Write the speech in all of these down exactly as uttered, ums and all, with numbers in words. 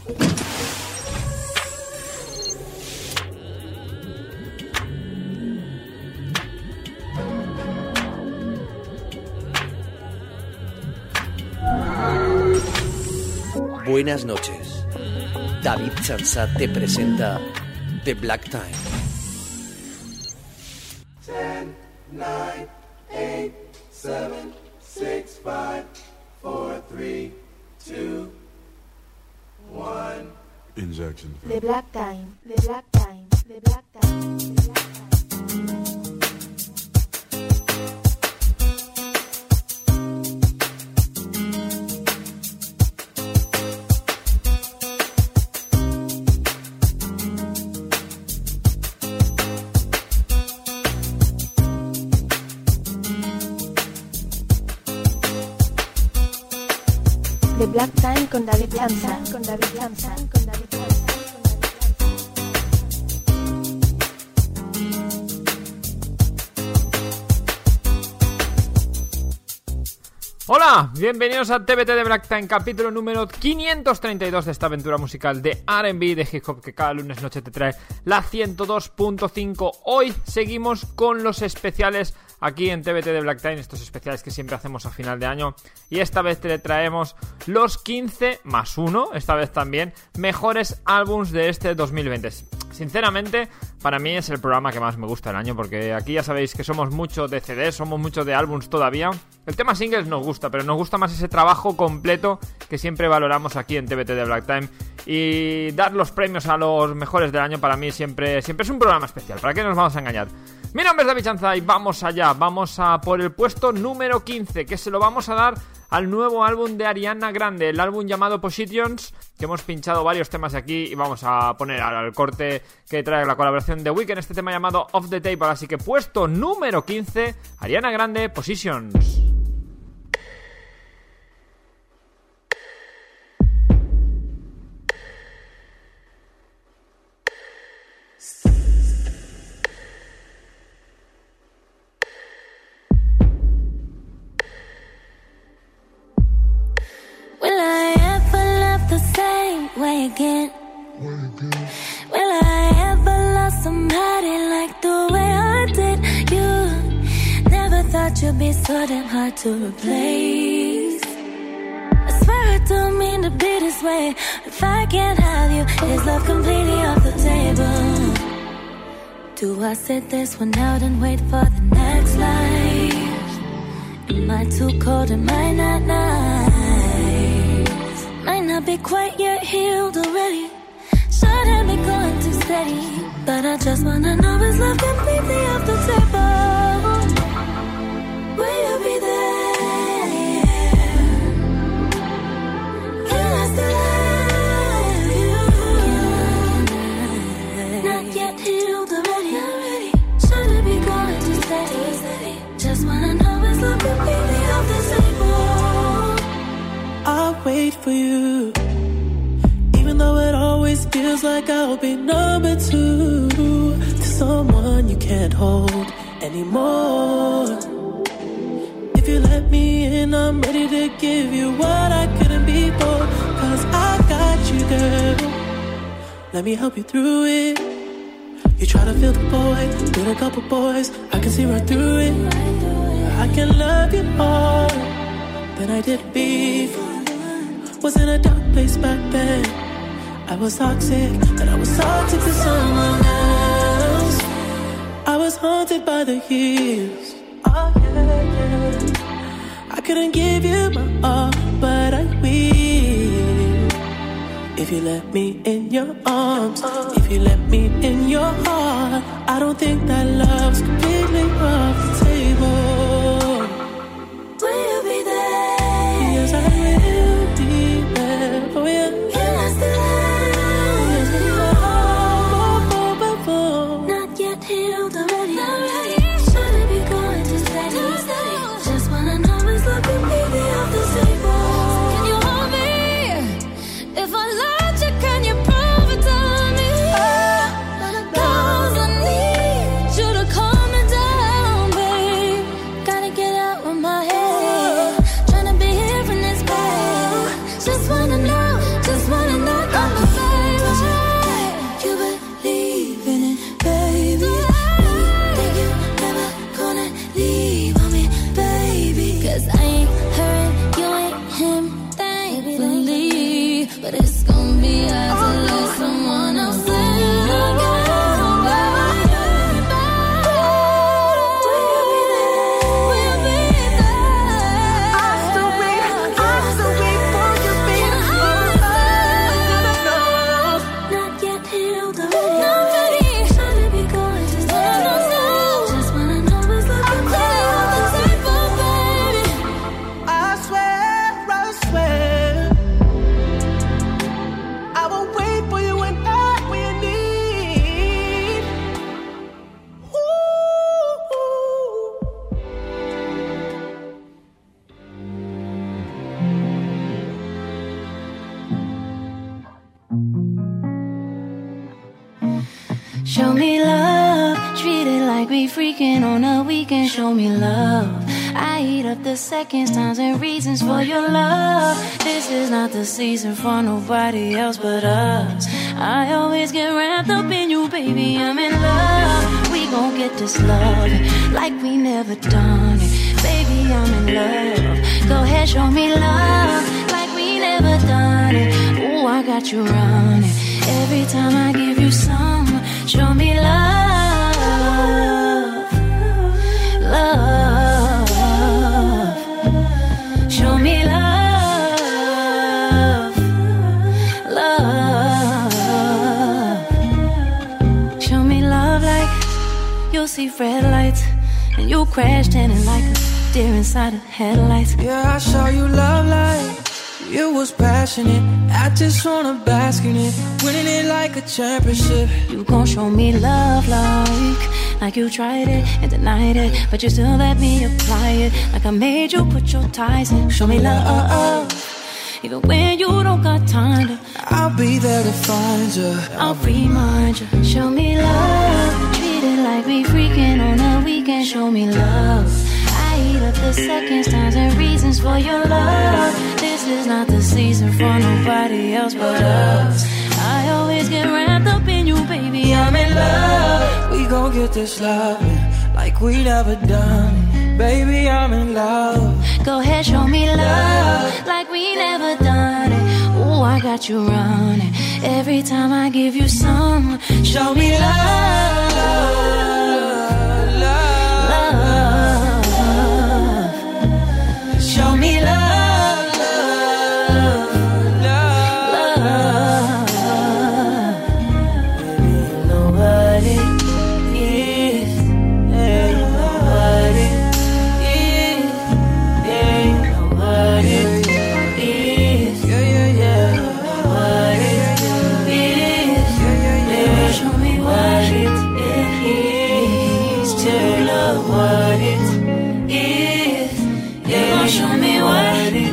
Buenas noches. David Chansat te presenta The Black Time. ten, nine, eight, seven, six, five, four, three, two, one. Injection. The Black Time. The Black Time. The Black Time. The Black Time. The Black Time con David Chansat, con David Chansat, con David Chansat. Hola, bienvenidos a T B T de Black Time, capítulo número quinientos treinta y dos de esta aventura musical de R and B, de hip hop, que cada lunes noche te trae la ciento dos punto cinco. Hoy seguimos con los especiales aquí en T B T de Black Time, estos especiales que siempre hacemos a final de año, y esta vez te traemos los quince más uno, esta vez también, mejores álbums de este dos mil veinte. Sinceramente, para mí es el programa que más me gusta del año, porque aquí ya sabéis que somos mucho de C Ds, somos mucho de álbums todavía. El tema singles nos gusta, pero nos gusta más ese trabajo completo que siempre valoramos aquí en T B T de Black Time. Y dar los premios a los mejores del año para mí siempre, siempre es un programa especial, ¿para qué nos vamos a engañar? Mi nombre es David Chansat y vamos allá, vamos a por el puesto número quince, que se lo vamos a dar al nuevo álbum de Ariana Grande, el álbum llamado Positions, que hemos pinchado varios temas aquí y vamos a poner al corte que trae la colaboración de Weeknd, este tema llamado Off the Table. Así que puesto número quince, Ariana Grande, Positions. Way again. Will I ever love somebody like the way I did you? Never thought you'd be so damn hard to replace. I swear I don't mean to be this way. If I can't have you, is love completely off the table? Do I sit this one out and wait for the next life? Am I too cold? Am I not nice? Might not be quite yet healed already. Should have been going too steady. But I just wanna know, is love completely off the table? Will you be there? Can I still have you? Not yet healed already. Not ready. Should have been going too steady. Just wanna know, is love completely off the table? I'll wait for you, even though it always feels like I'll be number two to someone you can't hold anymore. If you let me in, I'm ready to give you what I couldn't before, cause I got you, girl. Let me help you through it. You try to feel the void with a couple boys, I can see right through it. I can love you more than I did before. Was in a dark place back then. I was toxic, and I was toxic to someone else. I was haunted by the years. Oh yeah, yeah. I couldn't give you my all, but I will. If you let me in your arms, if you let me in your heart, I don't think that love's completely off the table. Will you be there? Yes, I will be there for you. Can I still Yes, you are. Before, before. not yet healed already? Not ready. Shouldn't be going too steady. Just wanna know, is love completely off the table? Can you hold me? If I loved you, can you prove it to me? Cause I need you to calm me down, baby. Show me love, treat it like we freaking on a weekend. Show me love, I eat up the seconds, times and reasons for your love. This is not the season for nobody else but us. I always get wrapped up in you, baby, I'm in love. We gon' get this love like we never done it. Baby, I'm in love. Go ahead, show me love like we never done it. Ooh, I got you running every time I give you some. Show me love, love. Show me love, love. Show me love like you'll see red lights and you crashed in it like a deer inside of headlights. Yeah, I saw you love like you was passionate. I just wanna bask in it, winning it like a championship. You gon' show me love like like you tried it and denied it, but you still let me apply it. Like I made you put your ties in. Show me love even when you don't got time to. I'll be there to find you, I'll remind you. Show me love, treat it like we freaking on a weekend. Show me love, I eat up the seconds, times and reasons for your love. This is not the season for nobody else but us. I always get wrapped up in you, baby, I'm in love. We gon' get this love like we never done it. Baby, I'm in love. Go ahead, show me love like we never done it. Ooh, I got you running every time I give you some. Show me love, love, love. Show me love, love, love, love. Baby, you know what it is. Yeah, you know what it is. Yeah, you know what it is. Yeah, yeah, yeah. What it is. Baby, show me what it is to love what it is. Yeah, show me what it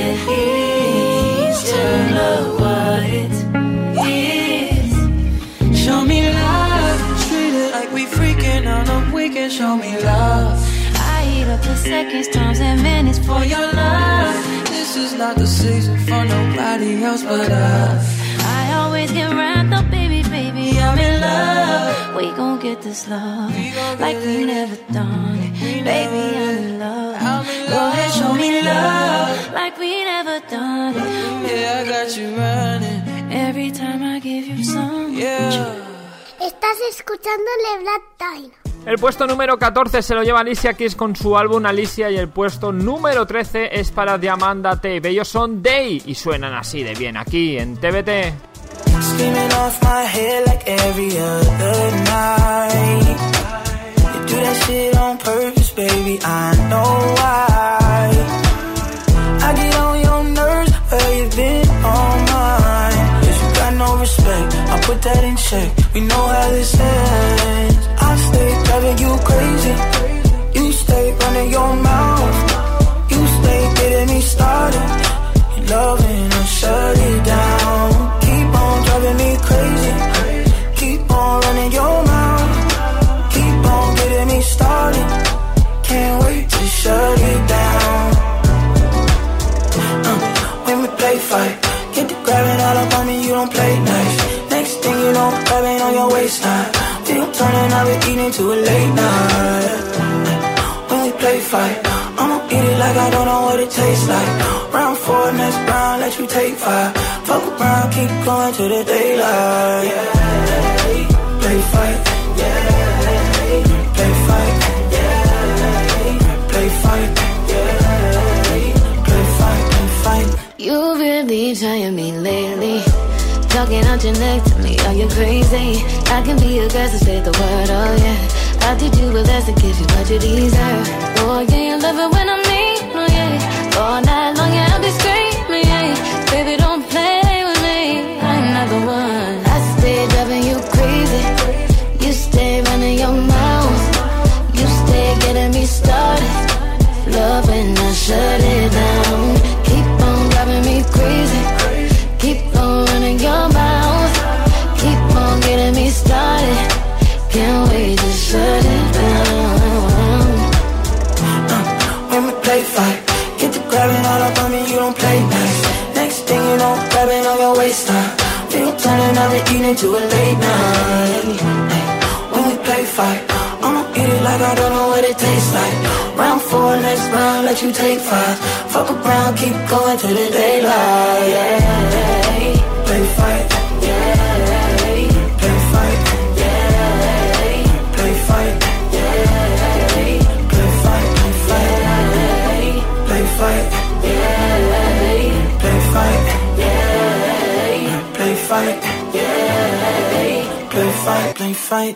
is to love what it is. Show me love, treat it like we freaking on a weekend. Show me love. I eat up the seconds, times and minutes for your love. This is not the season for nobody else but us. I always get wrapped up, baby, baby, I'm in love. We gon' get this love like we never done it. Baby, I'm in love. Go ahead, show me love like we never done it. Yeah, I got you running every time I give you some. Yeah. Estás escuchando Le Black Time. El puesto número catorce se lo lleva Alicia Keys con su álbum Alicia, y el puesto número trece es para Diamanda Tape. Ellos son Day y suenan así de bien aquí en T V T. Screaming off my head like every other night. You do that shit on purpose, baby, I know why. I get on your nerves, where you been all mine. If you got no respect, I'll put that in check. We know how this ends. I stay driving you crazy. You stay running your mouth. You stay getting me started. You loving, I'll shut it down. Keep on driving me crazy. Keep on running your mouth. Keep on getting me started. Can't wait to shut it down. Uh, when we play fight, get the grabbing all up on me, you don't play nice. Next thing you know, grabbing on your waistline. We don't turn and I'll be eating to a late night. When we play fight, I'ma eat it like I don't know what it tastes like. Round four, next round, let you take five. Fuck around, keep going to the daylight. Yeah, play fight. Yeah, play fight. Yeah, play fight. Yeah, play fight, play fight. You've been trying me lately. Talking out your neck to me, are you crazy? I can be aggressive, say the word, oh yeah. I did you a lesson, give you what you deserve. Oh yeah, you love it when I'm mean, oh yeah. All night long, yeah, I'll be screaming, yeah. Baby, don't play with me, I'm not the one. I stay driving you crazy. You stay running your mouth. You stay getting me started. Love and I shut it down. Keep on driving me crazy. Keep on running your mouth. Keep on getting me started. don't play nice. Next thing you know, grabbing on your waistline. We don't turn every evening to a late night. When we play fight, I'ma eat it like I don't know what it tastes like. Round four, next round, let you take five. Fuck around, keep going to the daylight. Yeah. Play fight, yeah. Play fight, yeah. Play fight, yeah. Play fight, play fight, play fight, yeah. Play fight, yeah. Play fight, yeah. Play fight, play fight.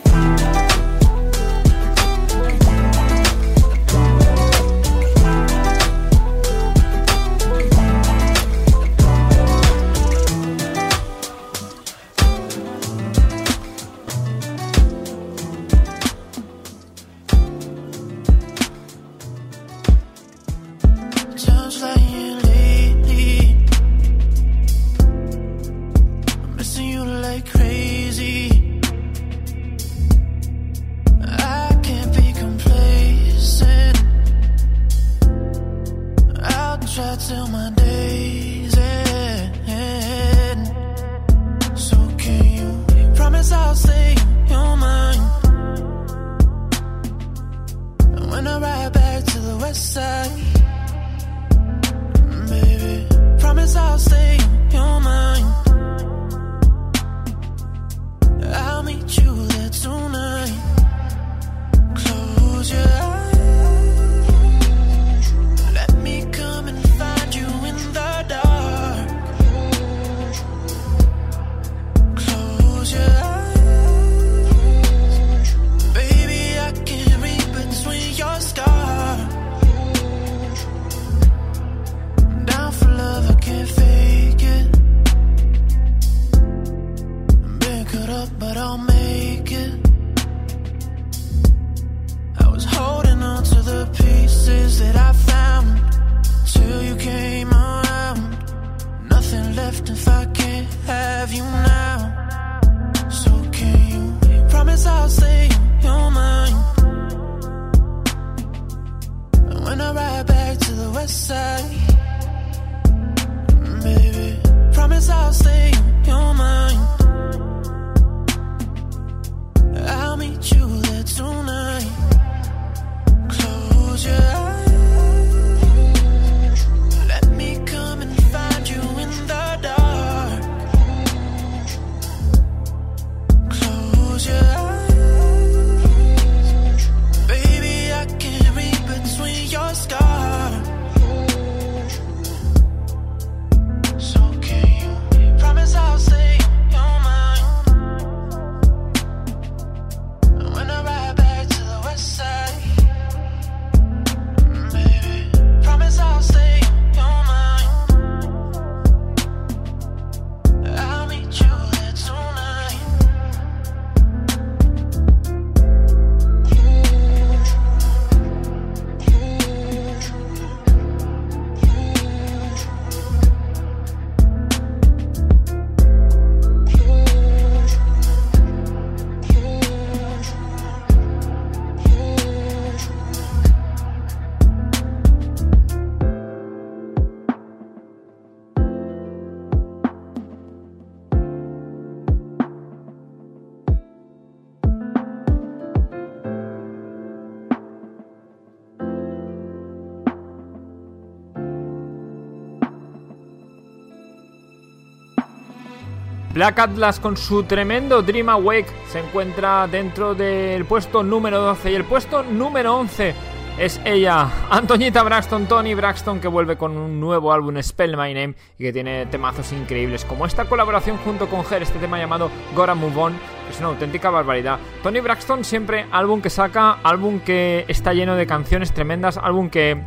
Black Atlas con su tremendo Dream Awake se encuentra dentro del puesto número doce y el puesto número once es ella, Antoñita Braxton, Toni Braxton, que vuelve con un nuevo álbum, Spell My Name, y que tiene temazos increíbles como esta colaboración junto con Her, este tema llamado Gotta Move On, que es una auténtica barbaridad. Toni Braxton siempre álbum que saca, álbum que está lleno de canciones tremendas, álbum que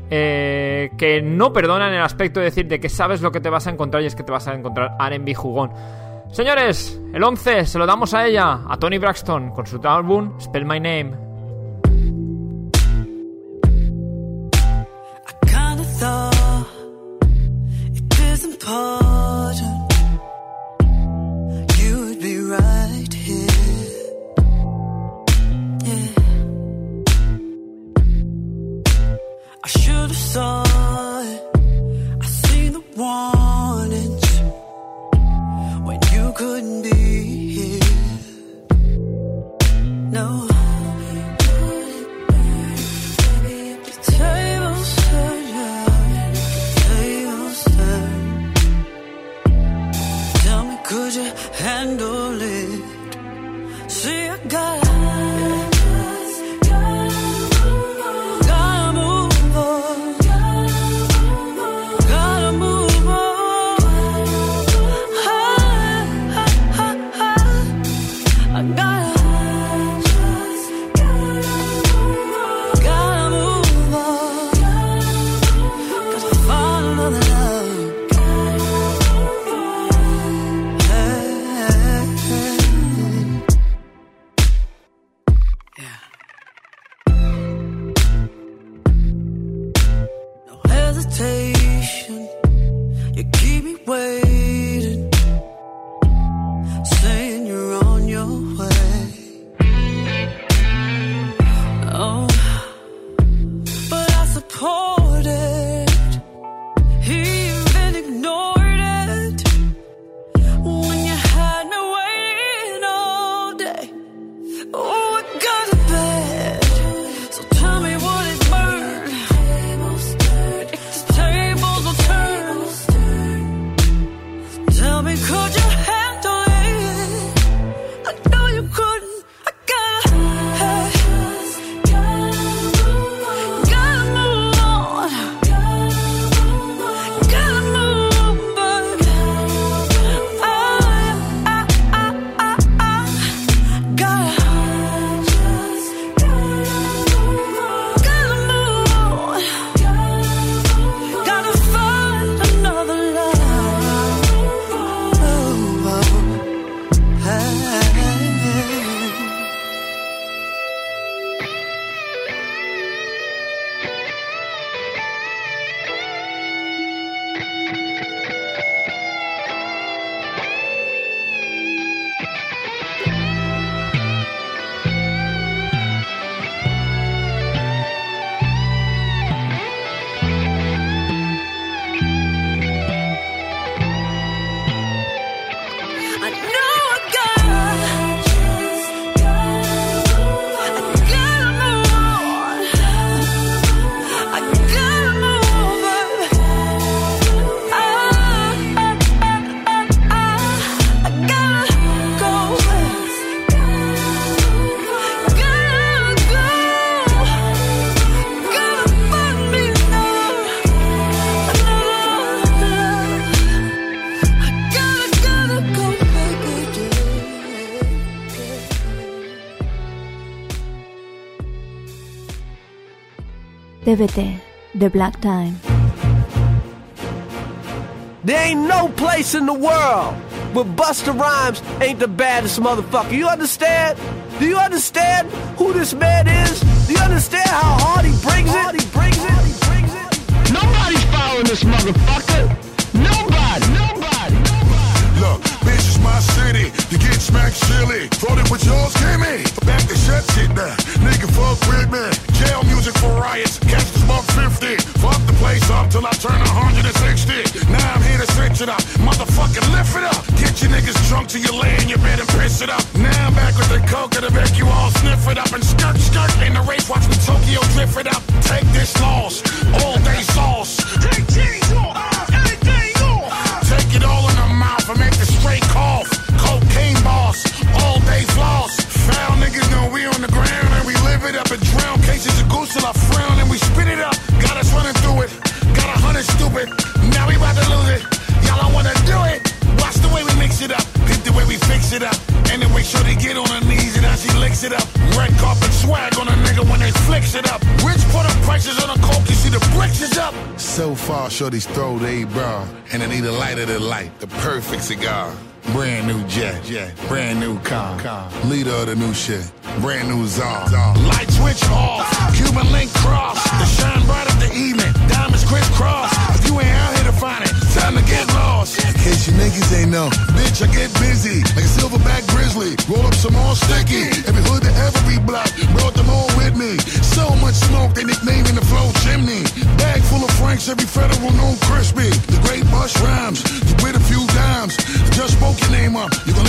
eh, que no perdona en el aspecto de decir de que sabes lo que te vas a encontrar, y es que te vas a encontrar R and B jugón. Señores, el once se lo damos a ella, a Toni Braxton, con su álbum Spell My Name. I kinda thought it is important you would be right here, yeah. I should have saw it, I see couldn't be here. No. The tables turn, yeah. Tables turn. Tell me, could you handle it? See, I got you keep me waiting, saying you're on your way. Oh, but I supported, he even ignored it when you had me waiting all day. Oh, I got to bed, so tell me what it burned. Tell me, could you handle it? I know you couldn't. I gotta, hey, gotta move on. Gotta move on, but I, I, I, I, I gotta, gotta move on. Gotta find another love. T V T The Black Time. There ain't no place in the world where Busta Rhymes ain't the baddest motherfucker. You understand? Do you understand who this man is? Do you understand how hard he brings it? Hard he brings it? Hard he brings it? Nobody's following this motherfucker. Nobody. Nobody. Look, bitch, it's my city. You get smacked silly. Thought it was yours, Kimmy. Back to shut shit down. Nigga, fuck with me. Jail music for riots. Catch this buck fifty. Fuck the place up till I turn one hundred sixty. Now I'm here to switch it up. Motherfucking lift it up. Get your niggas drunk till you lay in your bed and piss it up. Now I'm back with the coke to make you all sniff it up. And skirt, skirt in the race. Watch me Tokyo drift it up. Take this loss. All day sauce. Take cheese off. Anything off. Take it all in the mouth and make the straight cough. Cocaine boss. All day floss. Foul niggas know we on the ground and we live it up and drown cases of goose till I frown and we spit it up. Got us running through it. Got a hundred stupid. Now we about to lose it. Y'all don't wanna do it. Watch the way we mix it up. Hit the way we fix it up. And the way shorty get on her knees and how she licks it up. Red carpet swag on a nigga when they flicks it up. Rich put up prices on the coke. You see the bricks is up. So far, shorty's throw they bra. And I need a lighter than light. The perfect cigar. Brand new jet, jet, brand new car, car. Leader of the new shit, brand new czar. Light switch off, Cuban link cross. The shine bright of the evening, diamonds crisscross. If you ain't out here to find it, time to get lost. In case you niggas ain't know, bitch, I get busy like a silverback grizzly. Roll up some more sticky. Every hood to every block, brought them all with me. So much smoke, they nicknaming the flow chimney. Bag full of Franks, every federal known crispy. The great Busta Rhymes, you with a few dimes. Just spoke your name up, you gon'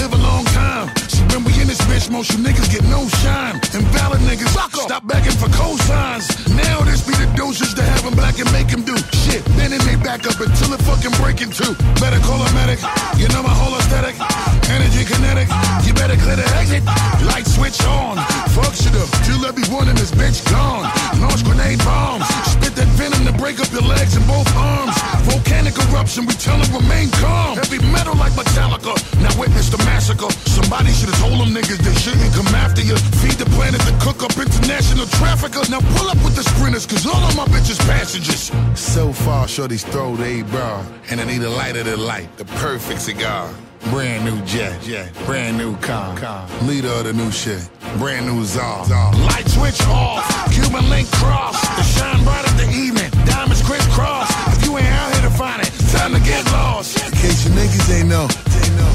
most you niggas get no shine. Invalid niggas, stop begging for cosigns. Now this be the dosage to have them black and make them do shit. Then it may back up until it fucking break in two. Better call a medic, you know my whole aesthetic. Energy kinetic, you better clear the exit. Light switch on, fuck shit up till everyone in this bitch gone. Launch grenade bombs, spit that venom to break up your legs and both arms. Volcanic eruption, we tell them remain calm. Heavy metal like Metallica, now witness the massacre. Somebody should have told them niggas they shouldn't come after you. Feed the planet to cook up international traffickers. Now pull up with the sprinters, cause all of my bitches passengers. So far, shorty's throw they bra, and I need a lighter than light, the perfect cigar. Brand new jet, jet, brand new car, car. Leader of the new shit, brand new czar. Light switch off, Cuban link cross. The shine bright of the evening, diamonds crisscross. If you ain't out here to find it, time to get lost. In case you niggas ain't know, they know.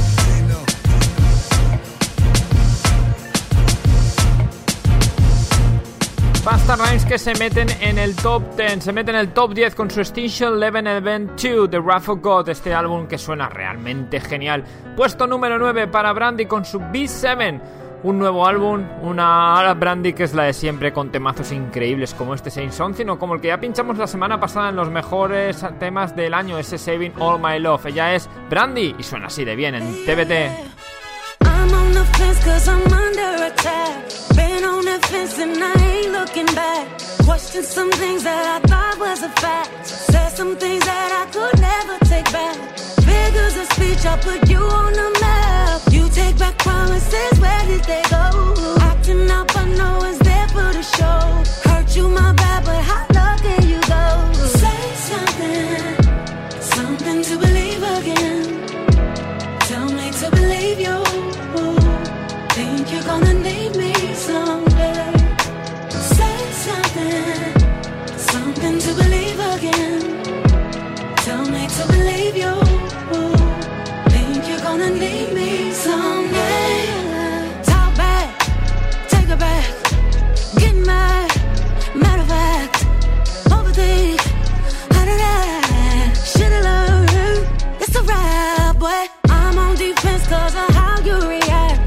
Busta Rhymes que se meten en el top diez, se meten en el top diez con su Extinction Level Event dos de Wrath of God, este álbum que suena realmente genial. Puesto número nueve para Brandy con su B siete, un nuevo álbum, una Brandy que es la de siempre, con temazos increíbles como este Saint Something o como el que ya pinchamos la semana pasada en los mejores temas del año, ese Saving All My Love. Ella es Brandy y suena así de bien en T V T. I'm on the fence cause I'm under attack. Been on that fence and I ain't looking back. Questioned some things that I thought was a fact. Said some things that I could never take back. Figures of speech, I put you on the map. You take back promises, where did they go? Acting up, I know it's there for the show. Hurt you, my bad, but how low can you go? Say something, something to believe again. Tell me to believe you. Think you're gonna need me someday. Say something, something to believe again. Tell me to believe you. Think you're gonna need me someday. Talk back, take it back. Get mad, matter of fact. Overthink, how did I? Should've learned, it's a rap, boy. I'm on defense cause of how you react.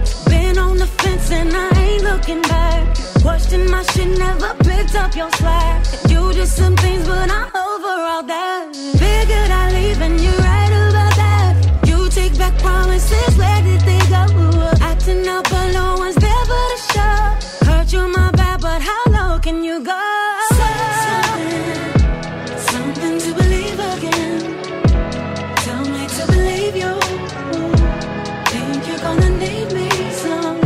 And I ain't looking back. Question my shit, never picked up your slack. You did some things, but I'm over all that. Figured I leave and you're right about that. You take back promises, where did they go? Acting up, but no one's there for the show. Hurt you, my bad, but how low can you go? Something, something to believe again. Tell me to believe you. Think you're gonna need me someday.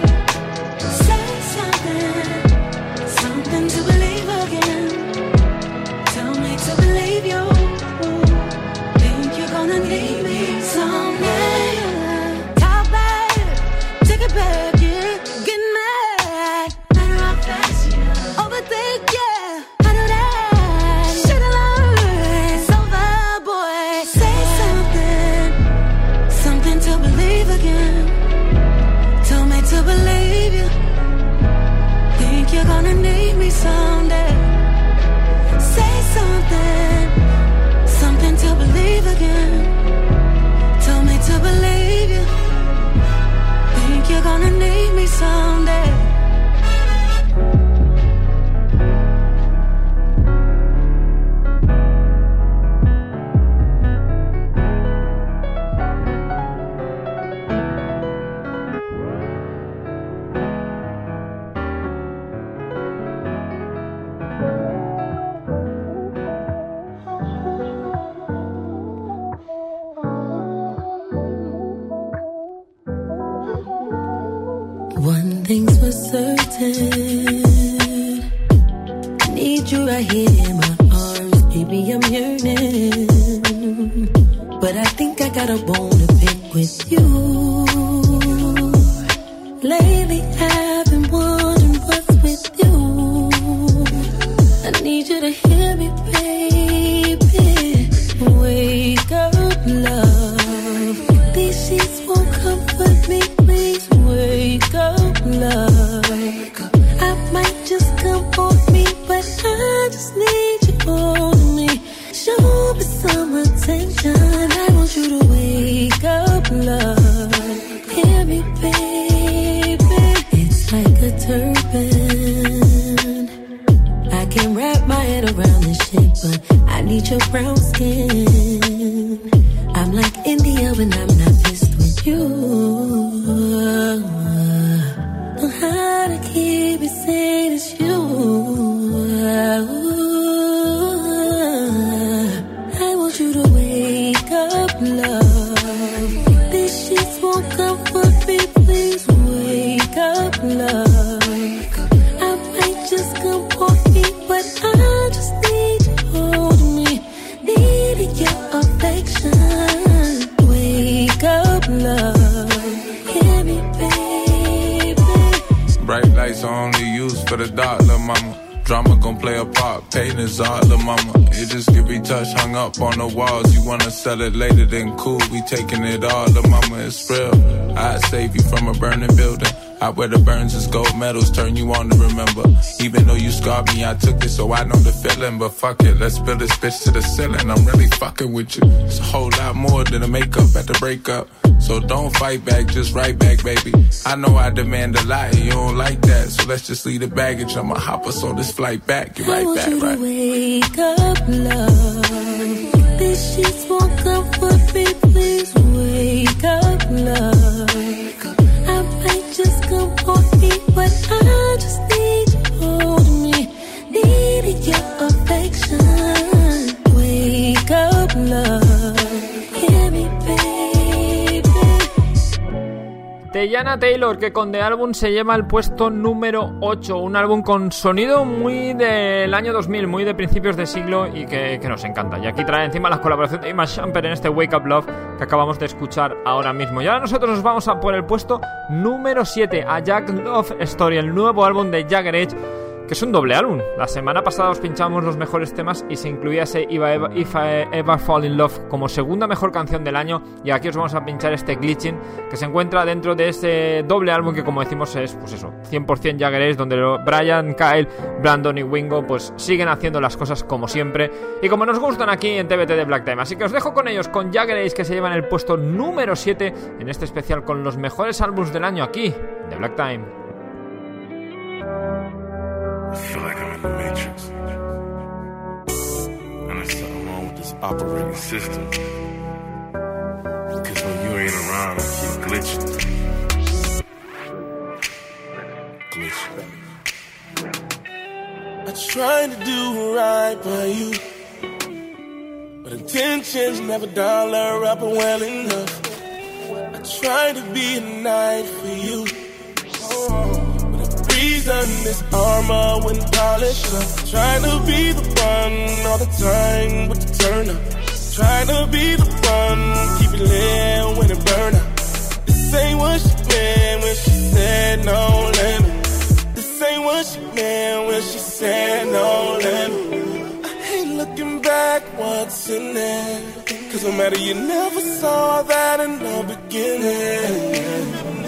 One thing's for certain, I need you right here in my arms, baby, I'm yearning. But I think I got a bone to pick with you. Lately I've been wondering what's with you. I need you to hear me, baby. Wake up, love. These sheets won't comfort me, please. Wake up, love. I might just come for me, but I just need you on me. Show me some attention. I want you to wake up, love. Hear me, baby. you. Know how to keep it sane, it's you. I want you to wake up, love. These sheets won't comfort me, please wake up, love. I might just come for me, but I just need you to hold me. Needing your affection. Wake up, love. Hear me, baby. Bright lights are only used for the dark, lil' mama. Drama gon' play a part, pain is art, lil' mama. It just get retouched, hung up on the walls. You wanna sell it later, then cool, we taking it all, lil' mama, it's real. I'd save you from a burning building. I wear the burns as gold medals, turn you on to remember. Even though you scarred me, I took it, so I know the feeling. But fuck it, let's build this bitch to the ceiling. I'm really fucking with you. It's a whole lot more than a makeup at the breakup. So don't fight back, just right back, baby. I know I demand a lot, and you don't like that. So let's just leave the baggage. I'ma hop us on this flight back. You're right back, right? I want you to wake up, love. These sheets won't comfort me, please wake up, love. I might just come for me, but I just need you to hold me. Needing your affection. Wake up, love. Hear me, baby. Teyana Taylor, que con The Album se lleva el puesto número ocho. Un álbum con sonido muy del año dos mil, muy de principios de siglo y que, que nos encanta. Y aquí trae encima la colaboración de Emma Shumpert en este Wake Up Love que acabamos de escuchar ahora mismo. Y ahora nosotros nos vamos a por el puesto número siete, a Jack Love Story, el nuevo álbum de Jagger Edge, que es un doble álbum. La semana pasada os pinchamos los mejores temas y se incluía ese If I Ever, If I Ever Fall in Love como segunda mejor canción del año, y aquí os vamos a pinchar este Glitching, que se encuentra dentro de ese doble álbum que, como decimos, es pues eso, cien por ciento Jagger Edge, donde Brian, Kyle, Brandon y Wingo pues siguen haciendo las cosas como siempre y como nos gustan aquí en T B T de Black Time. Así que os dejo con ellos, con Jagger Edge, que se llevan el puesto número siete en este especial con los mejores álbumes del año aquí de Black Time. I feel like I'm in the Matrix, and there's something wrong with this operating system, because when you ain't around, I keep glitching. Glitching. I try to do right by you, but intentions never dollar up well enough. I try to be a knight for you, on this armor when polished up. Trying to be the one all the time with the turn up. Trying to be the one, keep it lit when it burn up. This ain't what she meant when she said no limit. This ain't what she meant when she said no limit. I ain't looking back, what's in there? Cause no matter, you never saw that in the beginning.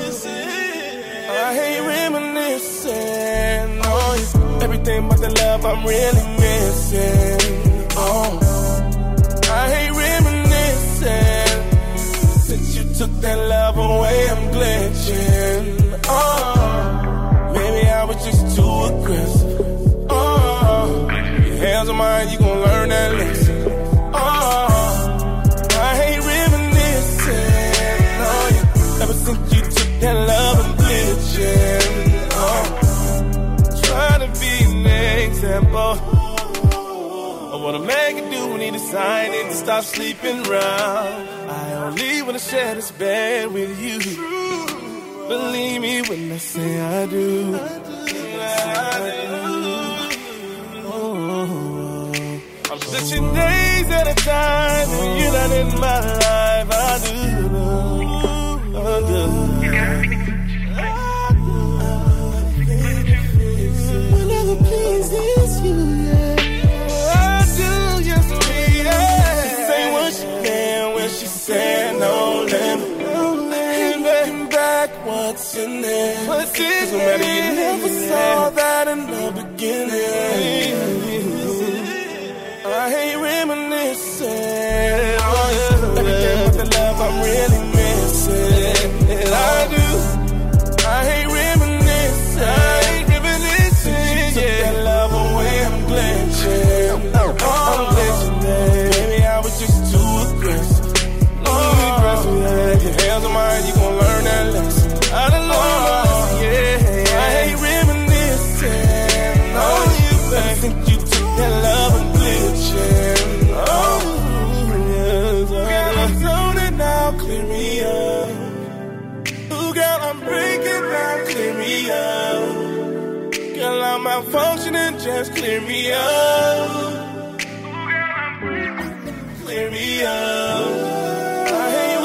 I hate reminiscing, oh yeah. Everything about the love I'm really missing, oh. I hate reminiscing. Since you took that love away, I'm glitching, oh. Maybe I was just too aggressive, oh. Your hands on mine, you gon' learn that lesson, oh. I hate reminiscing, oh yeah. Ever since you took that love, I'm oh, trying to be an example of what a man can do when he decided to stop sleeping around. I only wanna share this bed with you. Believe me when I say I do. I do. Oh, I'm switching days at a time when you're not in my life. I do. I do. Please is you, yeah. I do, yes, sweetie. This ain't what she meant when she said no limit. No limit. Looking back, what's in there? What's in there? No matter, you never saw that in the beginning. I hate reminiscing, oh yeah. Everything but the love I'm really missing. And I do. I hate reminiscing. That love away, I'm glitching. I'm glitching, man. Maybe I was just too aggressive. Too aggressive, yeah. Your hands on mine, you malfunctioning, just clear me up. Clear me up. I hate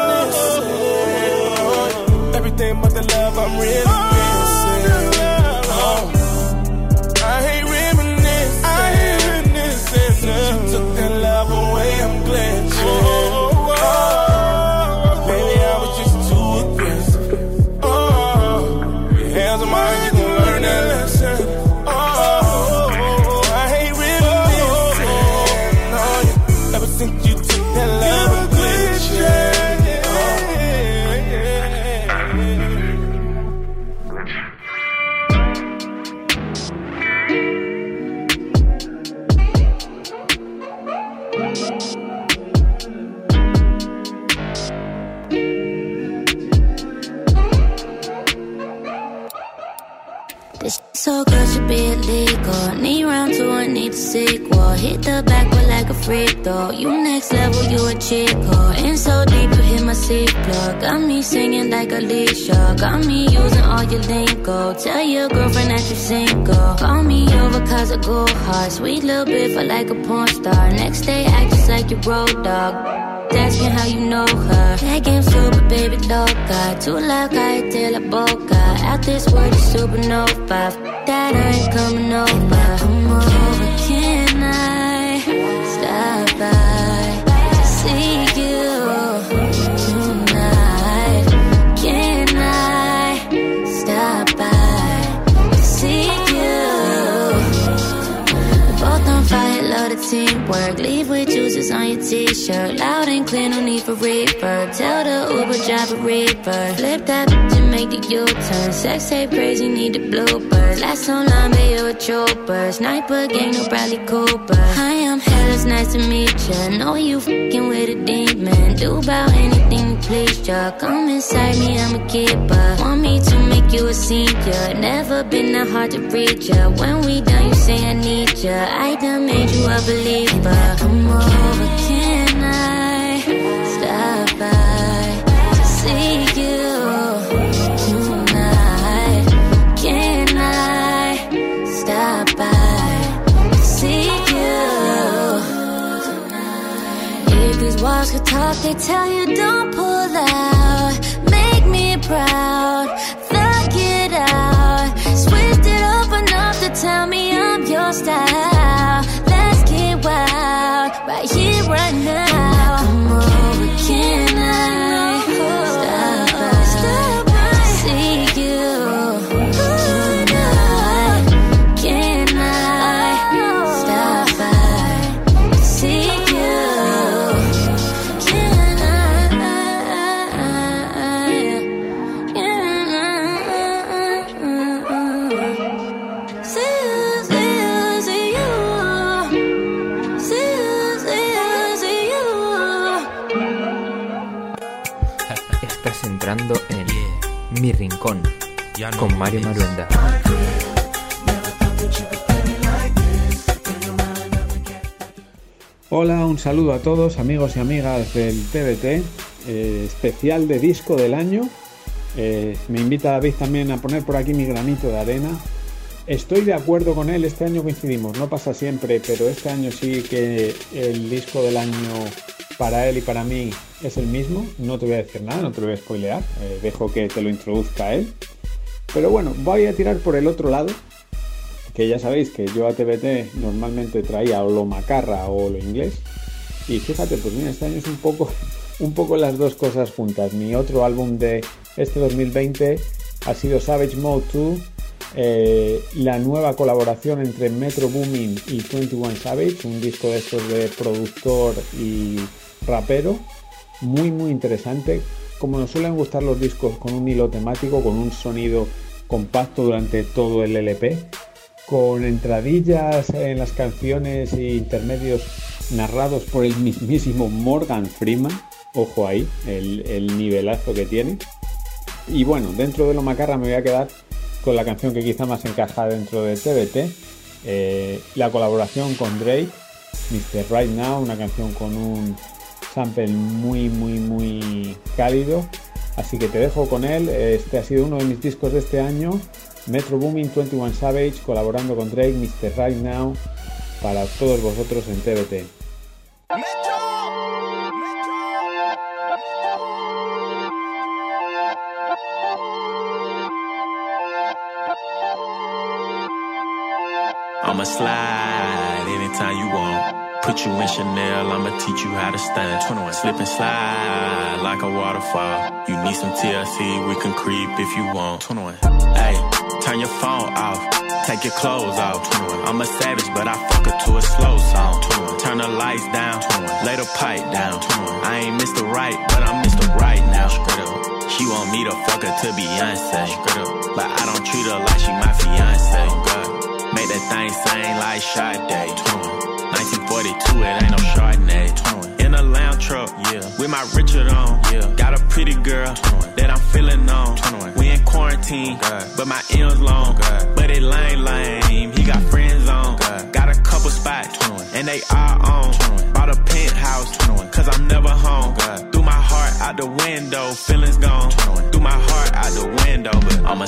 reminiscing. Everything but the love I'm really missing. Oh. I hate reminiscing. I hate reminiscing. Since you took that love away, I'm glitching. Oh. Baby, I was just too aggressive. Oh. Hands on my heart, you gon' learn that lesson. Oh. I hate reminiscing. Oh, yeah. Ever since you took that love, I'm glitching. This so good should be illegal. Need round two, I need a sequel. Hit the backwood like a freak though. You next level, you a chico. In so deep, you hit my seat plug. Got me singing like Alicia. Got me using all your lingo. Tell your girlfriend that you single. Call me over cause I go hard. Sweet little bit, feel like a porn star. Next day, act just like your road dog. Asking how you know her. That game super, baby, loca. Too loud, cállate la boca. Out this world, is supernova. F that, I ain't coming over. Come over, can I stop by to see you tonight? Can I stop by to see you? We're both on fire, love the teamwork. Leave with juices on your t-shirt. Loud and clear, no need for reverb. Tell the Uber driver reverb. Flip that bitch and make the U-turn. Sex tape crazy, need the bloopers. Last so long, but you're a trooper. Sniper gang, no Bradley Cooper. Hi, I'm Hellas, nice to meet ya. Know you fucking with a demon. Do about anything to please ya. Come inside me, I'm a keeper. Want me to make you a senior. Never been that hard to reach ya. When we done, you say I need ya. I done made you a believer. Come over, can I stop by to see you tonight? Can I stop by to see you tonight? If these walls could talk, they tell you don't pull out. Make me proud, thug it out. Switched it up enough to tell me I'm your style. Let's get wild, right here, right now. Come over, can I stop by, stop by, see you tonight? Can I stop by, see you? Can I, can I see you, see you, see you, see you, see you, see you? Estás entrando en Mi Rincón con Mario Maruenda. Hola, un saludo a todos amigos y amigas del T B T, eh, especial de disco del año. Eh, me invita David también a poner por aquí mi granito de arena. Estoy de acuerdo con él, este año coincidimos, no pasa siempre, pero este año sí que el disco del año para él y para mí es el mismo. No te voy a decir nada, no te lo voy a spoilear, eh, dejo que te lo introduzca él. Pero bueno, voy a tirar por el otro lado, que ya sabéis que yo a T B T normalmente traía o lo macarra o lo inglés. Y fíjate, pues mira, este año es un poco, un poco las dos cosas juntas. Mi otro álbum de este dos mil veinte ha sido Savage Mode dos, eh, la nueva colaboración entre Metro Boomin y veintiuno Savage, un disco de estos de productor y rapero, muy muy interesante. Como nos suelen gustar los discos con un hilo temático, con un sonido compacto durante todo el L P, con entradillas en las canciones e intermedios narrados por el mismísimo Morgan Freeman. Ojo ahí, el, el nivelazo que tiene. Y bueno, dentro de lo macarra me voy a quedar con la canción que quizá más encaja dentro de T B T, eh, la colaboración con Drake, mister Right Now, una canción con un sample muy muy muy cálido. Así que te dejo con él. Este ha sido uno de mis discos de este año. Metro Boomin, veintiuno Savage colaborando con Drake, mister Right Now, para todos vosotros en T V T. I'ma slide anytime you want. Put you in Chanel, I'ma teach you how to stand. twenty-one Slip and slide like a waterfall. You need some T L C, we can creep if you want. twenty-one Hey, turn your phone off, take your clothes off. twenty-one I'm a savage, but I fuck her to a slow song. twenty-one Turn the lights down, twenty-one lay the pipe down. twenty-one I ain't Mister Right, but I'm Mister Right now. Straight up. She want me to fuck her to Beyonce. Straight up. But I don't treat her like she my fiance. Oh God. Make that thing sing like Sade. nineteen forty-two, it ain't no Chardonnay. In a lounge truck, yeah, with my Richard on. Yeah, got a pretty girl that I'm feeling on. We in quarantine, but my M's long. But it lame, lame. He got friends on. Got a couple spots, and they all on. Bought a penthouse, cause I'm never home. Threw my heart out the window, feelings gone. Threw my heart out the window, but I'ma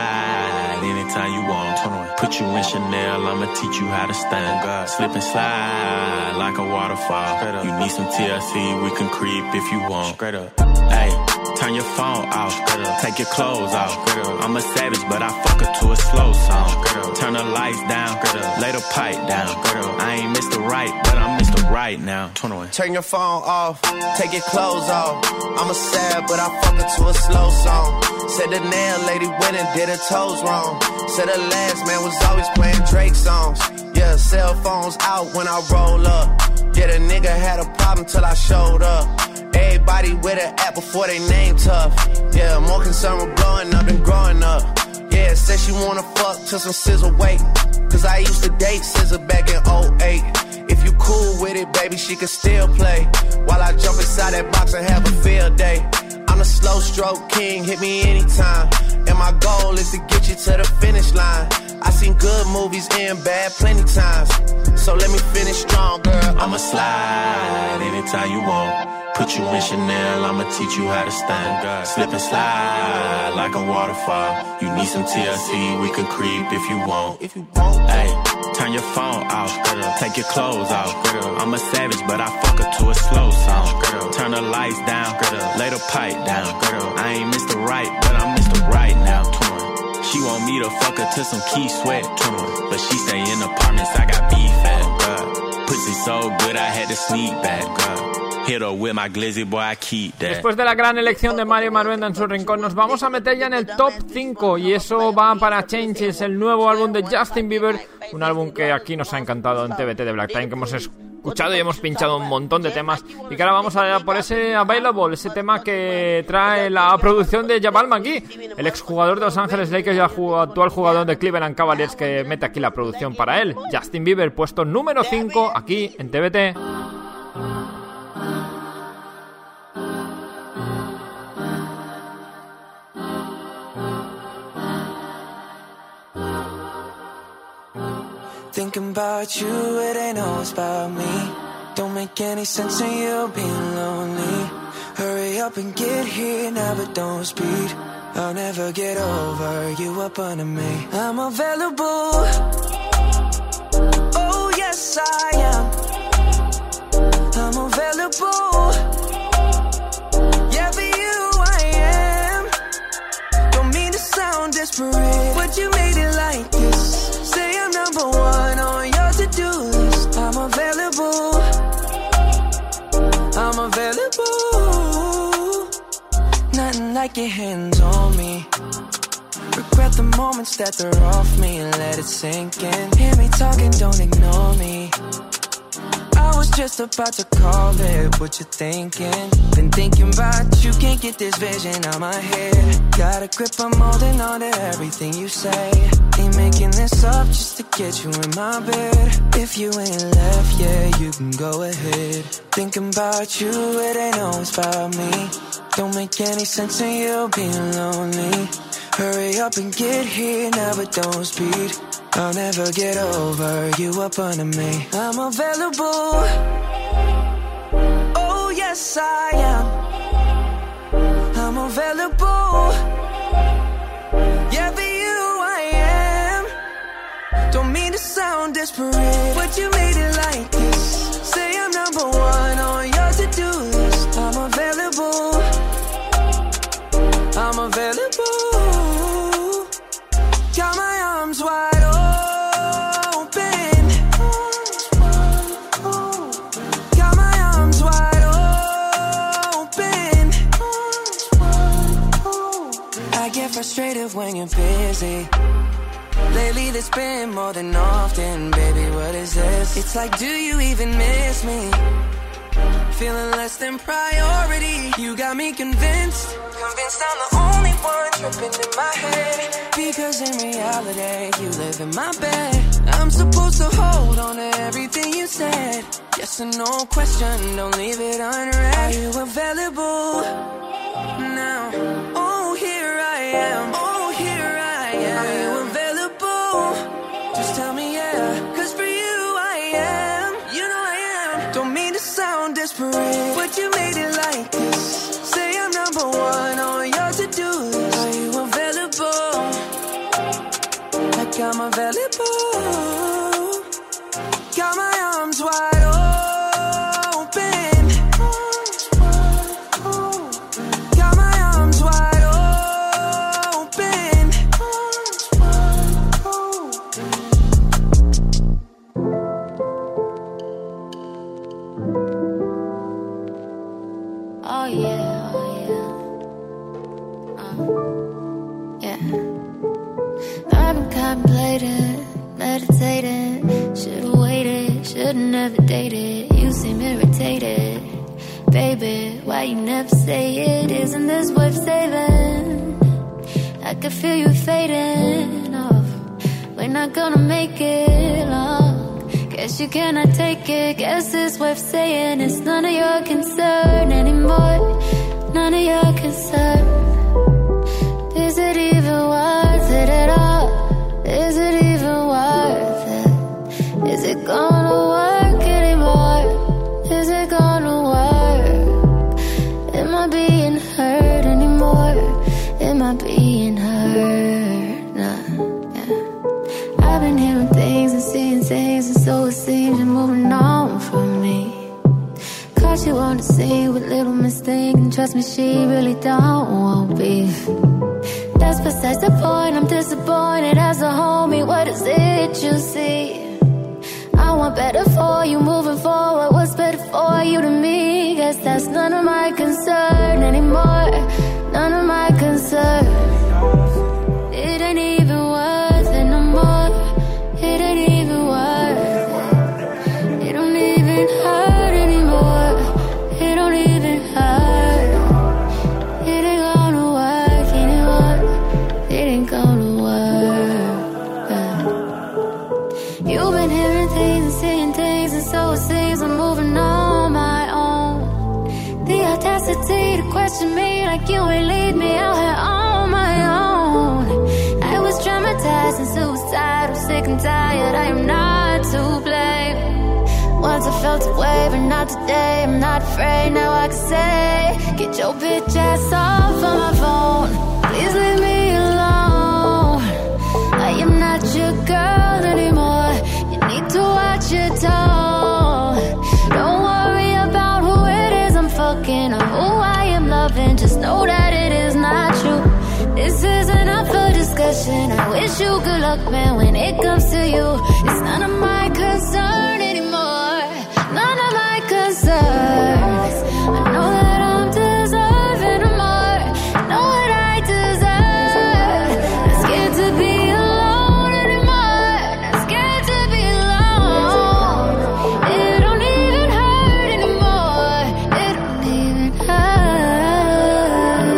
slide anytime you want. Put you in Chanel, I'ma teach you how to stand. Slip and slide like a waterfall. You need some T L C, we can creep if you want. Straight up. Hey, turn your phone off. Take your clothes off. I'm a savage, but I fuck her to a slow song. Turn the lights down, lay the pipe down. I ain't Mister Right, but I'm Mister Right now. twenty-one Turn your phone off, take your clothes off. I'm a sad, but I fuck her to a slow song. Said the nail lady went and did her toes wrong. Said the last man was always playing Drake songs. Yeah, cell phones out when I roll up. Yeah, the nigga had a problem till I showed up. Everybody with an app before they name tough. Yeah, more concerned with blowing up than growing up. Yeah, said she wanna fuck till some scissor wait. Cause I used to date Scissor back in oh eight. If you cool with it, baby, she can still play. While I jump inside that box and have a field day. I'm a slow stroke king, hit me anytime. And my goal is to get you to the finish line. I seen good movies end bad plenty times. So let me finish strong, girl. I'ma slide anytime you want. Put you in Chanel, I'ma teach you how to stand. Slip and slide like a waterfall. You need some T L C, we can creep if you want. If you want. Hey, turn your phone off, take your clothes off. I'm a savage, but I fuck her to a slow song. Turn the lights down, lay the pipe down. I ain't Mister Right, but I'm Mister Right now. She want me to fuck her to some Key Sweat, but she stay in apartments, I got beef at. Pussy so good, I had to sneak back. Hit her with my glizzy, boy, I keep that. Después de la gran elección de Mario Maruenda en su rincón, nos vamos a meter ya en el top cinco. Y eso va para Changes, el nuevo álbum de Justin Bieber. Un álbum que aquí nos ha encantado en T V T de Black Time, que hemos escuchado y hemos pinchado un montón de temas. Y que ahora vamos a dar por ese Available, ese tema que trae la producción de Jamal McGee, el exjugador de Los Ángeles Lakers y el actual jugador de Cleveland Cavaliers, que mete aquí la producción para él. Justin Bieber, puesto número cinco aquí en T V T. Thinking about you, it ain't always about me. Don't make any sense in you being lonely. Hurry up and get here now, but don't speed. I'll never get over you up under me. I'm available. Oh yes I am. I'm available. Yeah, for you I am. Don't mean to sound desperate, but you made it like this. Say I'm number one on your to-do list. I'm available. I'm available. Nothing like your hands on me. Regret the moments that they're off me and let it sink in. Hear me talking, don't ignore me. I was just about to call it, what you thinking? Been thinking about you, can't get this vision out my head. Got a grip, I'm holding on to everything you say. Ain't making this up just to get you in my bed. If you ain't left, yeah, you can go ahead. Thinking about you, it ain't always about me. Don't make any sense in you being lonely. Hurry up and get here now, but don't speed. I'll never get over you up under me. I'm available. Oh yes I am. I'm available. Yeah, for you I desperate, but you made it like this. Say I'm number one on your to-do list. I'm available, I'm available. Got my arms wide open, got my arms wide open. I get frustrated when you're busy. Lately there's been more than often, baby, what is this? It's like, do you even miss me? Feeling less than priority. You got me convinced, convinced I'm the only one tripping in my head. Because in reality, you live in my bed. I'm supposed to hold on to everything you said. Yes or no question, don't leave it unread. Are you available now? Oh, here I am, oh, here I am. Are you available? Just tell me yeah, cause for you I am. You know I am. Don't mean to sound desperate, but you made it like this. Say I'm number one on your to-do list. Are you available? Like I'm available. Got my arms wide open, got my arms wide open. Oh yeah, oh yeah, uh, yeah. I've been contemplating, meditating. Should've waited, should've never dated. You seem irritated, baby. Why you never say it? Isn't this worth saving? I can feel you fading off. We're not gonna make it long. Guess you cannot take it. Guess it's worth saying. It's none of your concern anymore. None of your concern. Is it even worth it at all? Is it even worth it? Is it gonna work anymore? Is it gonna work? Am I being hurt anymore? Am I being hurt? Nah, yeah. I've been hearing things and seeing things, and so it seems you're moving on from me. Caught you on the scene with little Miss Thing, and trust me, she really don't want beef. That's besides the point, I'm disappointed as a homie. What is it you see? I want better for you moving forward. What's better for you to me? Guess that's none of my concern anymore. None of my concern. It ain't even worth it no more. It ain't even worth it. It don't even hurt anymore. It don't even hurt. It ain't gonna work anymore. It ain't gonna work. You've been hearing things and seeing things, and so it seems I'm moving on my own. The audacity to question me like you ain't leave me out here on my own. I was traumatized and suicidal, sick and tired. I am not to blame. Once I felt a way, but not today. I'm not afraid, now I can say, get your bitch ass off of my phone. Please leave me alone. I am not your girl anymore. You need to watch your tone. Don't worry about who it is I'm fucking or who I am loving. Just know that it is not you. This isn't up for discussion. I wish you good luck, man, when it comes to you. It's none of my concern anymore. None of my concerns. I know that I'm deserving of more. Know what I deserve. Not scared to be alone anymore. Not scared to be alone. It don't even hurt anymore. It don't even hurt.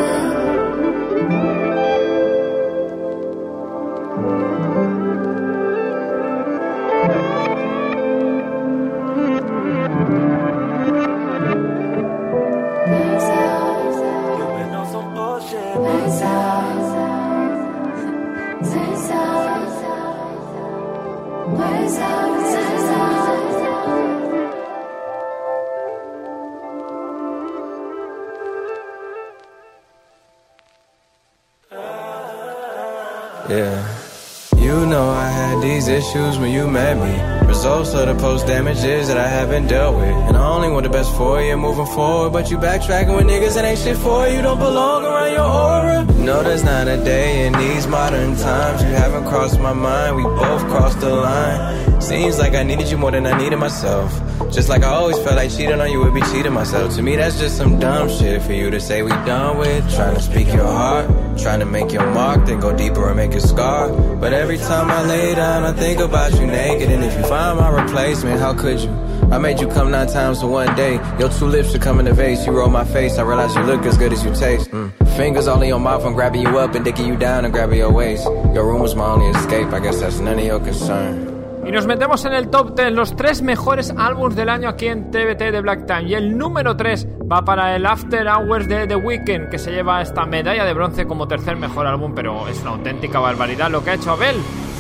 Yeah, you know I had these issues when you met me. Results of the post damages that I haven't dealt with. And I only want the best for you moving forward. But you backtracking with niggas that ain't shit for you. You don't belong around your aura. No, there's not a day in these modern times you haven't crossed my mind. We both crossed the line. Seems like I needed you more than I needed myself. Just like I always felt like cheating on you would be cheating myself. To me that's just some dumb shit for you to say we done with. Trying to speak your heart, trying to make your mark, then go deeper and make a scar. But every time I lay down I think about you naked. And if you find my replacement, how could you? I made you come nine times in one day. Your two lips should come in the vase. You roll my face, I realize you look as good as you taste. mm. Fingers all in your mouth, I'm grabbing you up and dicking you down and grabbing your waist. Your room was my only escape, I guess that's none of your concern. Y nos metemos en el top diez, los tres mejores álbumes del año aquí en T B T de Black Time. Y el número tres va para el After Hours de The Weeknd, que se lleva esta medalla de bronce como tercer mejor álbum, pero es una auténtica barbaridad lo que ha hecho Abel.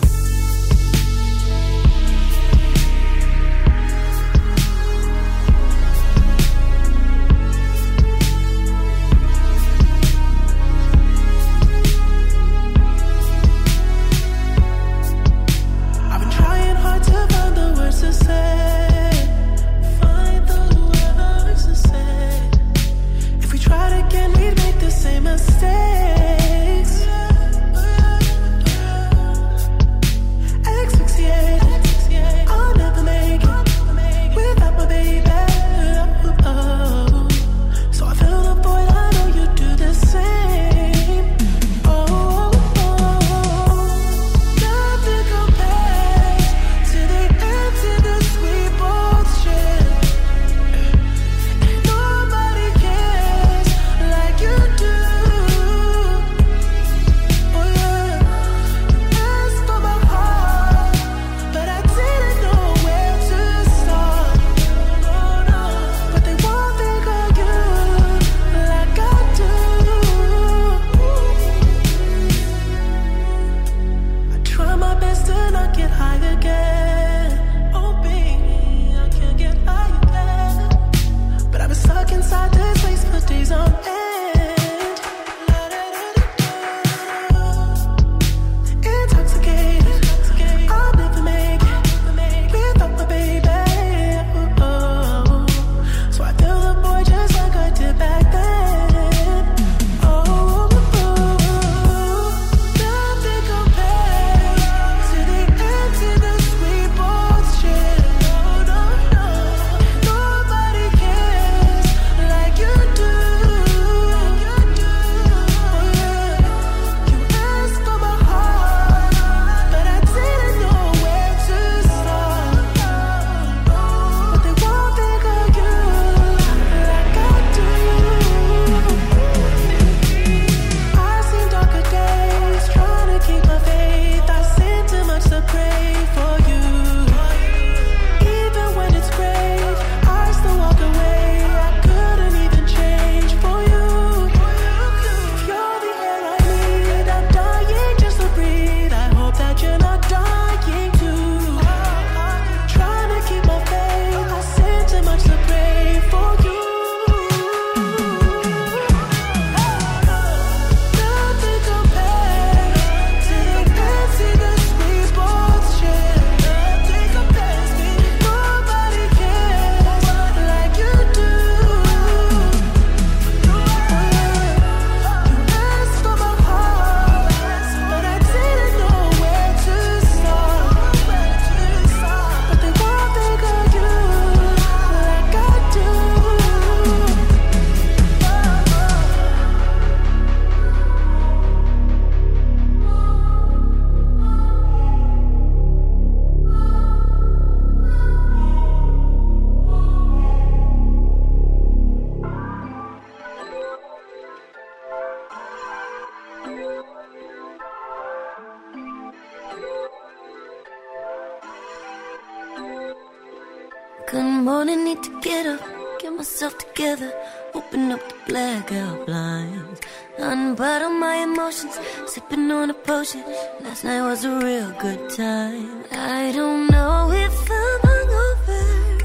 Good morning, need to get up, get myself together, open up the blackout blinds, unbottle my emotions, sipping on a potion. Last night was a real good time. I don't know if I'm hungover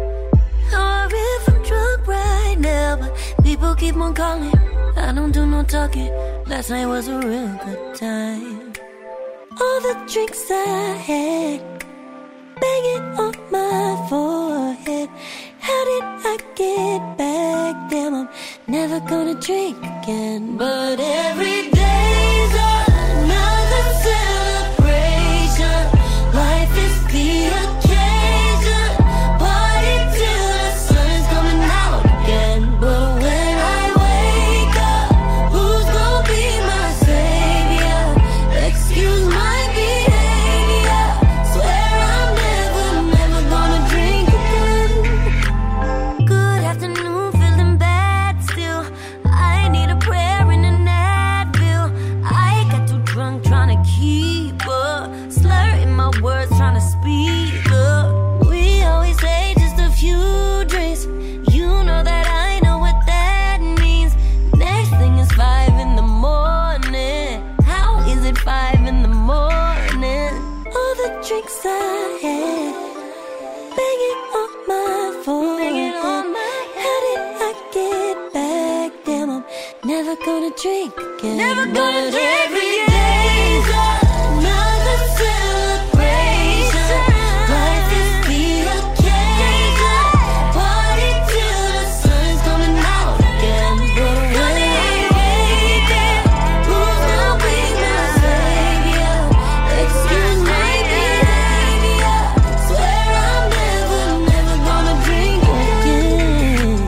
or if I'm drunk right now, but people keep on calling, I don't do no talking. Last night was a real good time. All the drinks I had banging on my forehead. How did I get back? Damn, I'm never gonna drink again. But every day's another celebration. Life is the occasion. Party till the sun's coming out again. But when I wake up, who's gonna be my savior? Excuse my behavior. Swear I'm never, never gonna drink again. Good afternoon, feeling bad still. I need a prayer and an Advil. I got too drunk trying to keep up, slurring my words trying to speed up. We always say just a few drinks. You know that I know what that means. Next thing is five in the morning. How is it five in the morning? All the drinks I had, banging on my forehead. How did I get back? Damn, I'm never gonna drink again. Never gonna drink again. Day's another celebration. Life is the occasion. Party till the sun's coming out again. But when I wake up, who's gonna be my savior? Excuse my behavior. Swear I'm never, never gonna drink again.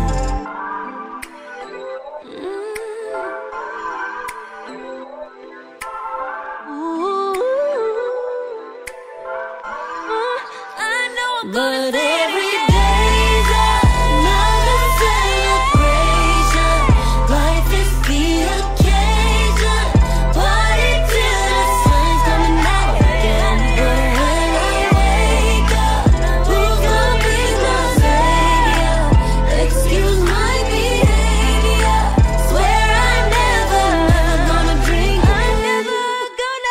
But every day's another celebration. Life is the occasion. Party till the sun's coming out again. But when I wake up, who's gonna be my savior? Excuse my behavior. Swear I'm never, never gonna drink. I'm never gonna.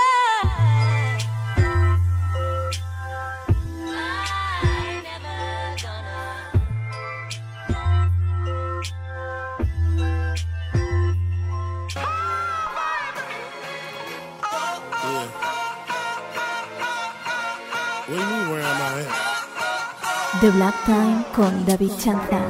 What do you mean where am I at? The Black Time con David Chanza.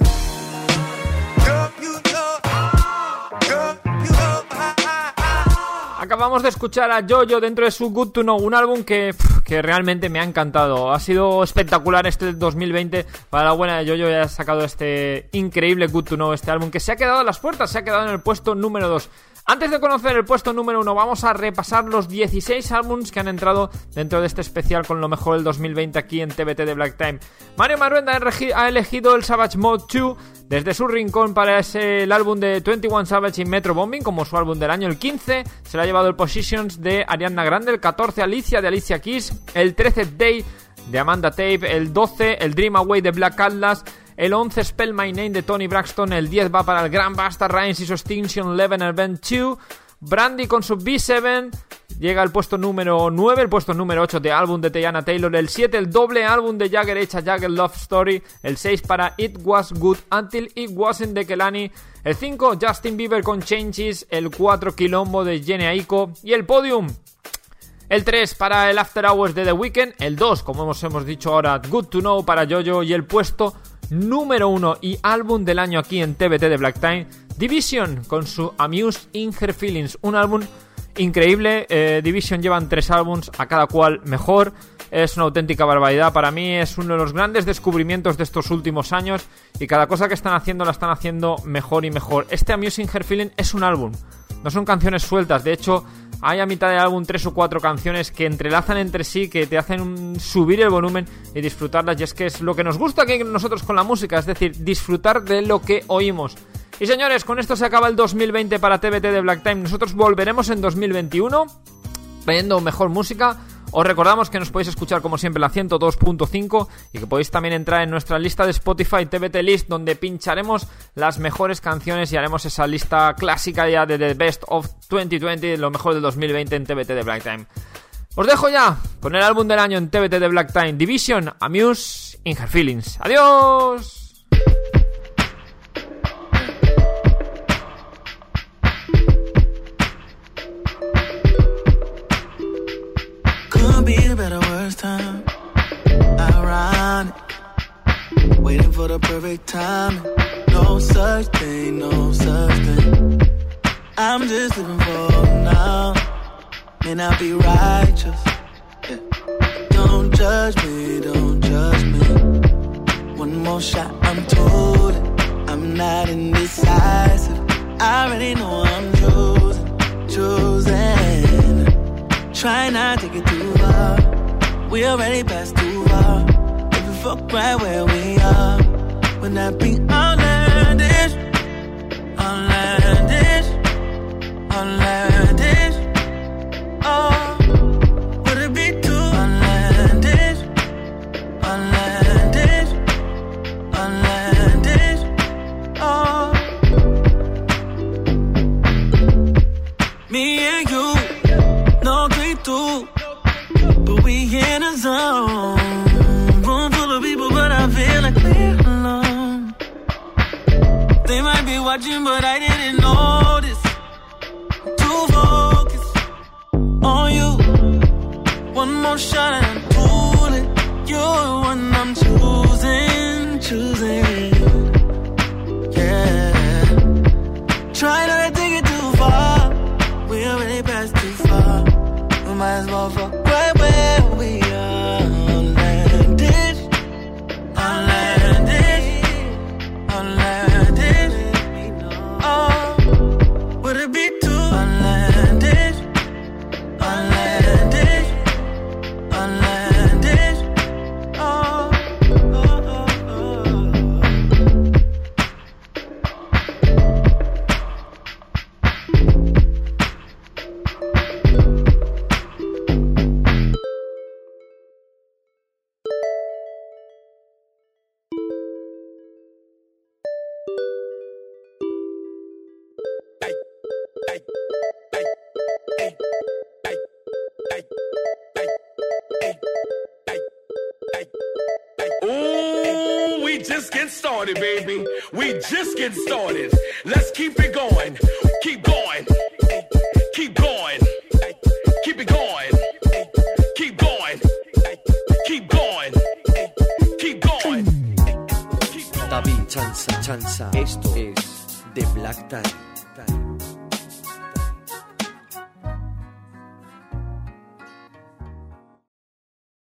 Acabamos de escuchar a Jojo dentro de su Good to Know, un álbum que, pff, que realmente me ha encantado. Ha sido espectacular este dos mil veinte para la buena de Jojo. Ya ha sacado este increíble Good to Know, este álbum que se ha quedado a las puertas, se ha quedado en el puesto número dos. Antes de conocer el puesto número uno, vamos a repasar los dieciséis álbumes que han entrado dentro de este especial con lo mejor del dos mil veinte aquí en T B T de Black Time. Mario Maruenda ha elegido el Savage Mode dos desde su rincón para ese el álbum de veintiuno Savage y Metro Bombing como su álbum del año. El quince se lo ha llevado el Positions de Ariana Grande, el catorce Alicia de Alicia Keys, el trece Day de Amanda Tape, el doce el Dream Away de Black Atlas, el once Spell My Name de Tony Braxton, el diez va para el Gran Bastard Rhymes y su Extinction Eleven Event dos, Brandy con su B siete llega al puesto número nueve, el puesto número ocho de álbum de Teyana Taylor, el siete el doble álbum de Jagger H, Jagger Love Story, el seis para It Was Good Until It Wasn't de Kelani, el cinco Justin Bieber con Changes, el cuatro Quilombo de Jenny Aiko y el podium. El tres para el After Hours de The Weeknd, el dos, como hemos, hemos dicho ahora, Good to Know para Jojo y el puesto número uno y álbum del año aquí en T B T de Black Time, Division con su Amused in Her Feelings, un álbum increíble. eh, Division llevan tres álbums, a cada cual mejor, es una auténtica barbaridad. Para mí es uno de los grandes descubrimientos de estos últimos años y cada cosa que están haciendo la están haciendo mejor y mejor. Este Amused in Her Feelings es un álbum, no son canciones sueltas, de hecho hay a mitad del álbum tres o cuatro canciones que entrelazan entre sí, que te hacen subir el volumen y disfrutarlas, y es que es lo que nos gusta aquí nosotros con la música, es decir, disfrutar de lo que oímos. Y señores, con esto se acaba el dos mil veinte para T B T de Black Time. Nosotros volveremos en dos mil veintiuno trayendo mejor música. Os recordamos que nos podéis escuchar como siempre en la ciento dos punto cinco y que podéis también entrar en nuestra lista de Spotify T B T List, donde pincharemos las mejores canciones y haremos esa lista clásica ya de The Best of veinte veinte, lo mejor del dos mil veinte en T B T de Black Time. Os dejo ya con el álbum del año en T B T de Black Time, Division, Amused in Her Feelings. ¡Adiós! Could be a better worst time. waiting for the perfect time. No such thing, no such thing. I'm just living for now. May not be righteous. Yeah. Don't judge me, don't judge me. One more shot, I'm told it. I'm not indecisive. I already know I'm choosing, choosing. Try not to get too far. We already passed too far. If we fuck right where we are, would that be outlandish? Outlandish, outlandish. Oh, would it be too outlandish? Outlandish, outlandish. Oh, me and you, no three two, but we in a zone. Room full of people, but I feel like we're alone. They might be watching, but I didn't notice. Too focused on you. One more shot and I'm pulling. You're the one I'm choosing, choosing. Yeah. Try not to take it too far. We already passed too far. We might as well fuck right where we are. Outlandish, outlandish, outlandish. Oh, would it be too outlandish, outlandish, outlandish? Oh, oh, oh, oh. Ooh, we just get started, baby. We just get started. Let's keep it going. Keep going. Keep going. Keep it going. Keep going. Keep going. Keep going. David Chanza, Chanza. Esto es The Black Time.